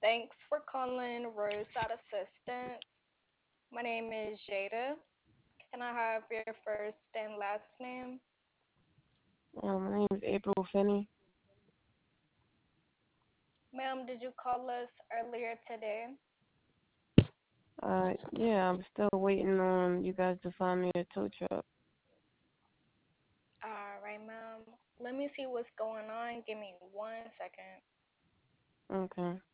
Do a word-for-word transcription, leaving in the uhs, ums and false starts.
Thanks for calling Roadside Assistance. My name is Jada. Can I have your first and last name? Um, my name is April Finney. Ma'am, did you call us earlier today? Uh, yeah, I'm still waiting on you guys to find me a tow truck. All right, ma'am. Let me see what's going on. Give me one second. Okay.